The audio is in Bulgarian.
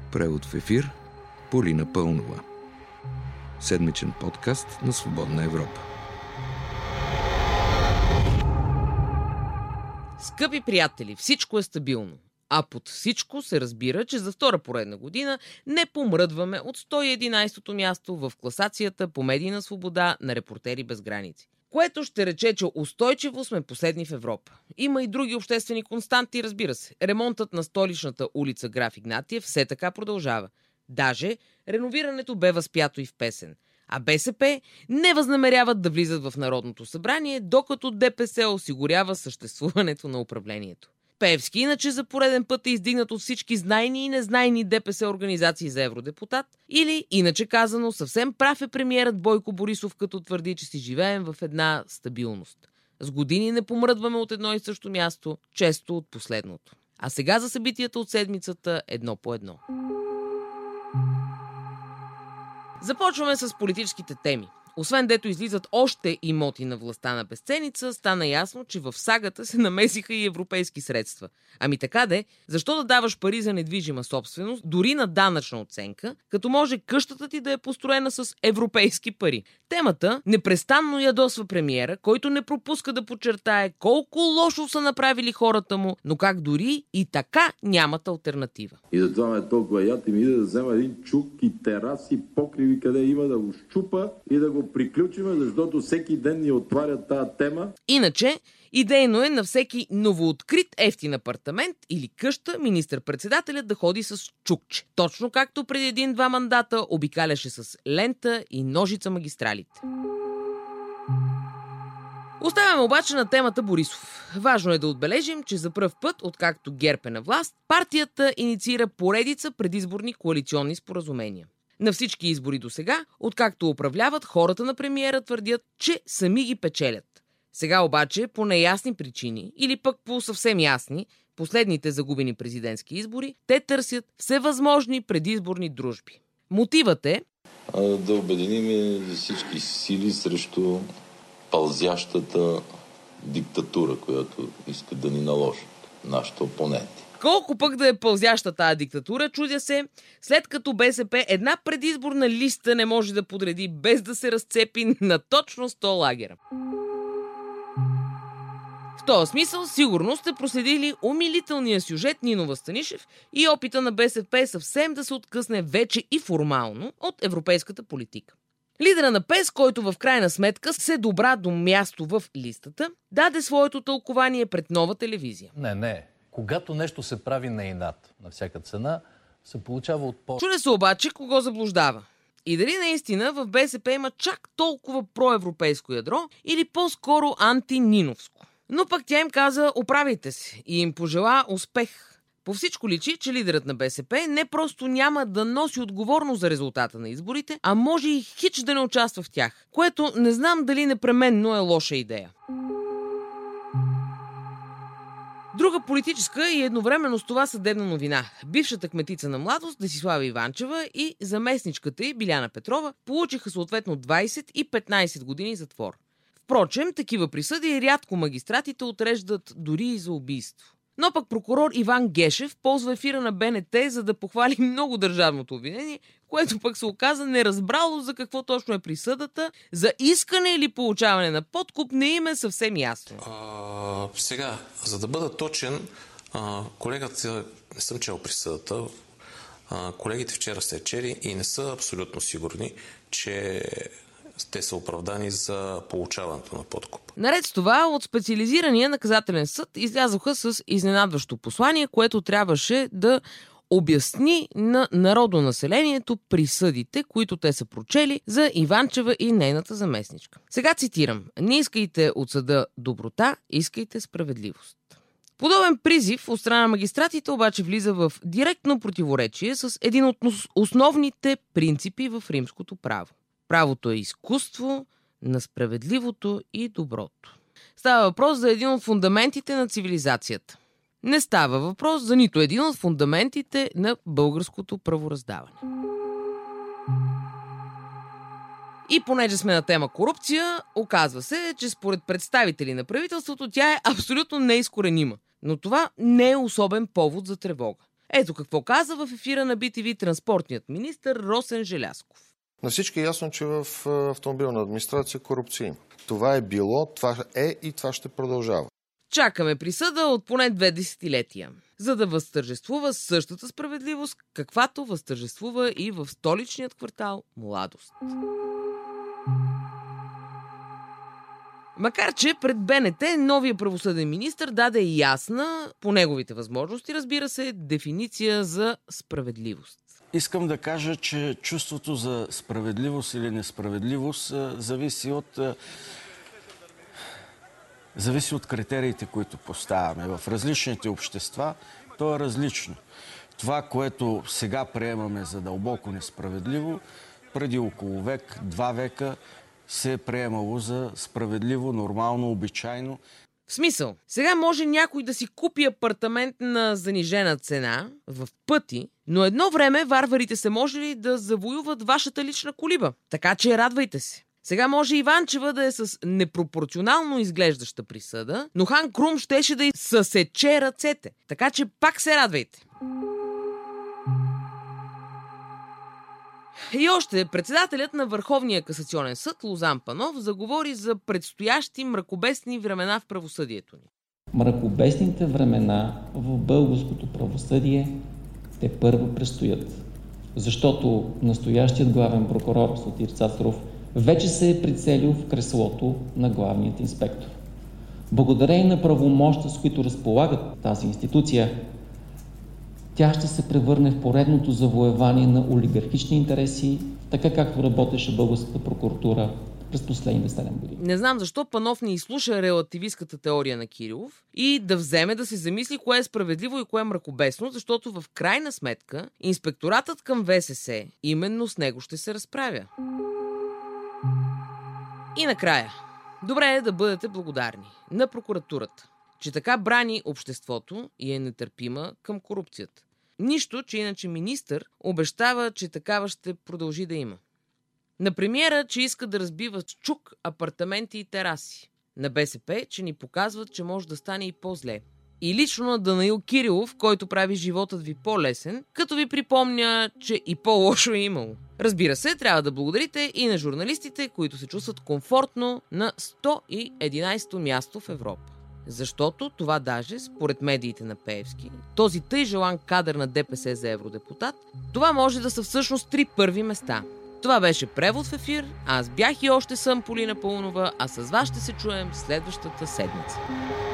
Превод в ефир Полина Пълнова. Седмичен подкаст на Свободна Европа. Скъпи приятели, всичко е стабилно. А под всичко се разбира, че за втора поредна година не помръдваме от 111-то място в класацията по медийна свобода на Репортери без граници. Което ще рече, че устойчиво сме последни в Европа. Има и други обществени константи, разбира се. Ремонтът на столичната улица Граф Игнатиев все така продължава. Даже реновирането бе възпято и в песен. А БСП не възнамеряват да влизат в Народното събрание, докато ДПС осигурява съществуването на управлението. Пеевски иначе за пореден път е издигнат от всички знайни и незнайни ДПС организации за евродепутат, или иначе казано, съвсем прав е премиерът Бойко Борисов, като твърди, че си живеем в една стабилност. С години не помръдваме от едно и също място, често от последното. А сега за събитията от седмицата едно по едно. Започваме с политическите теми. Освен дето излизат още имоти на властта на безценица, стана ясно, че в сагата се намесиха и европейски средства. Ами така де, защо да даваш пари за недвижима собственост, дори на данъчна оценка, като може къщата ти да е построена с европейски пари? Темата непрестанно ядосва премиера, който не пропуска да подчертае колко лошо са направили хората му, но как дори и така нямат алтернатива. И затова ме толкова яд и ми иде да взема един чук и тераси, покриви, къде има, да го щупа и да го приключиме, защото всеки ден ни отварят тази тема. Иначе, идейно е на всеки новооткрит ефтин апартамент или къща министър-председателят да ходи с чукче. Точно както преди 1-2 мандата обикаляше с лента и ножица магистралите. Оставяме обаче на темата Борисов. Важно е да отбележим, че за пръв път, откакто ГЕРБ е на власт, партията инициира поредица предизборни коалиционни споразумения. На всички избори досега, откакто управляват, хората на премиера твърдят, че сами ги печелят. Сега обаче, по неясни причини, или пък по съвсем ясни, последните загубени президентски избори, те търсят всевъзможни предизборни дружби. Мотивът е да обединим всички сили срещу пълзящата диктатура, която искат да ни наложат нашите опоненти. Колко пък да е пълзяща тая диктатура, чудя се, след като БСП една предизборна листа не може да подреди без да се разцепи на точно 100 лагера. В този смисъл сигурно сте проследили умилителния сюжет Нинова Станишев и опита на БСП съвсем да се откъсне вече и формално от европейската политика. Лидера на ПЕС, който в крайна сметка се добра до място в листата, даде своето тълкование пред Нова телевизия. Не. Когато нещо се прави на инат, на всяка цена, се получава от Чудя се обаче кого заблуждава. И дали наистина в БСП има чак толкова проевропейско ядро или по-скоро антининовско. Но пък тя им каза оправите се и им пожела успех. По всичко личи, че лидерът на БСП не просто няма да носи отговорност за резултата на изборите, а може и хич да не участва в тях, което не знам дали непременно е лоша идея. Друга политическа и едновременно с това съдебна новина. Бившата кметица на Младост Десислава Иванчева и заместничката й Биляна Петрова получиха съответно 20 и 15 години затвор. Впрочем, такива присъди рядко магистратите отреждат дори и за убийство. Но пък прокурор Иван Гешев ползва ефира на БНТ, за да похвали много държавното обвинение, което пък се оказа неразбрало за какво точно е присъдата, за искане или получаване на подкуп не им е съвсем ясно. Сега, за да бъда точен, колегата, не съм чел присъдата, колегите вчера сте чели и не са абсолютно сигурни, че те са оправдани за получаването на подкуп. Наред с това, от специализирания наказателен съд излязоха с изненадващо послание, което трябваше да обясни на народонаселението присъдите, които те са прочели за Иванчева и нейната заместничка. Сега цитирам: „Не искайте от съда доброта, искайте справедливост“. Подобен призив от страна на магистратите обаче влиза в директно противоречие с един от основните принципи в римското право. Правото е изкуство на справедливото и доброто. Става въпрос за един от фундаментите на цивилизацията. Не става въпрос за нито един от фундаментите на българското правораздаване. И понеже сме на тема корупция, оказва се, че според представители на правителството тя е абсолютно неизкоренима. Но това не е особен повод за тревога. Ето какво каза в ефира на BTV транспортният министър Росен Желязков. На всички е ясно, че в автомобилна администрация корупция има. Това е било, това е и това ще продължава. Чакаме присъда от поне 2 десетилетия, за да възтържествува същата справедливост, каквато възтържествува и в столичният квартал Младост. Макар че пред БНТ новия правосъден министър даде ясна, по неговите възможности, разбира се, дефиниция за справедливост. Искам да кажа, че чувството за справедливост или несправедливост зависи от критериите, които поставяме. В различните общества то е различно. Това, което сега приемаме за дълбоко несправедливо, преди около век, 2 века, се е приемало за справедливо, нормално, обичайно. В смисъл, сега може някой да си купи апартамент на занижена цена в пъти, но едно време варварите са можели да завоюват вашата лична колиба. Така че радвайте се. Сега може Иванчева да е с непропорционално изглеждаща присъда, но хан Крум щеше да й съсече ръцете. Така че пак се радвайте. И още, председателят на Върховния касационен съд Лозан Панов заговори за предстоящи мракобесни времена в правосъдието ни. Мракобесните времена в българското правосъдие те първо предстоят. Защото настоящият главен прокурор Сотир Цацаров вече се е прицелил в креслото на главният инспектор. Благодарение на правомощта, с които разполагат тази институция, тя ще се превърне в поредното завоевание на олигархични интереси, така както работеше българската прокуратура през последните 7 години. Не знам защо Панов не изслуша релативистката теория на Кирилов и да вземе да се замисли кое е справедливо и кое е мракобесно, защото в крайна сметка инспекторатът към ВСС именно с него ще се разправя. И накрая, добре е да бъдете благодарни на прокуратурата, че така брани обществото и е нетърпима към корупцията. Нищо, че иначе министър обещава, че такава ще продължи да има. На премиера, че иска да разбива с чук апартаменти и тераси. На БСП, че ни показват, че може да стане и по-зле. И лично на Данаил Кирилов, който прави животът ви по-лесен, като ви припомня, че и по-лошо е имало. Разбира се, трябва да благодарите и на журналистите, които се чувстват комфортно на 111-то място в Европа. Защото това даже, според медиите на Пеевски, този тъй желан кадър на ДПС за евродепутат, това може да са всъщност 3 първи места. Това беше превод в ефир, аз бях и още съм Полина Паунова, а с вас ще се чуем следващата седмица.